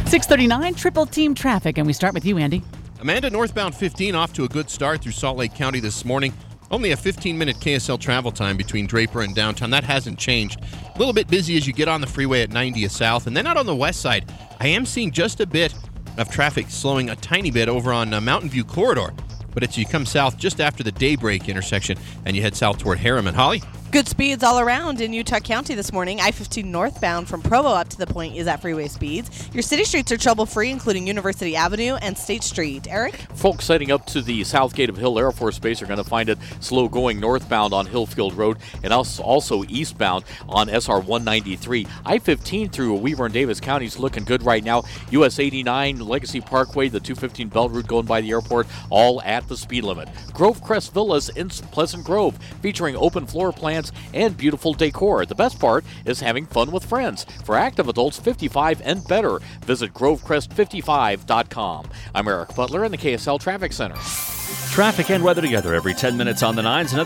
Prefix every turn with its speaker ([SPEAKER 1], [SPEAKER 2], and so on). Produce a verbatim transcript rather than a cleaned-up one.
[SPEAKER 1] six thirty-nine, Triple Team Traffic, and we start with you, Andy.
[SPEAKER 2] Amanda, northbound fifteen off to a good start through Salt Lake County this morning. Only a fifteen-minute K S L travel time between Draper and downtown. That hasn't changed. A little bit busy as you get on the freeway at ninetieth South. And then out on the west side, I am seeing just a bit of traffic slowing a tiny bit over on uh, Mountain View Corridor. But it's you come south just after the Daybreak intersection and you head south toward Harriman. Holly?
[SPEAKER 3] Good speeds all around in Utah County this morning. I fifteen northbound from Provo up to the point is at freeway speeds. Your city streets are trouble-free, including University Avenue and State Street. Eric?
[SPEAKER 4] Folks heading up to the south gate of Hill Air Force Base are going to find it slow going northbound on Hillfield Road and also eastbound on S R one ninety-three. I fifteen through Weaver and Davis counties looking good right now. U S eighty-nine, Legacy Parkway, the two fifteen Belt Route going by the airport, all at the speed limit. Grove Crest Villas in Pleasant Grove, featuring open floor plans and beautiful decor. The best part is having fun with friends. For active adults fifty-five and better, visit grove crest fifty-five dot com. I'm Eric Butler in the K S L Traffic Center.
[SPEAKER 5] Traffic and weather together every ten minutes on the nines. Another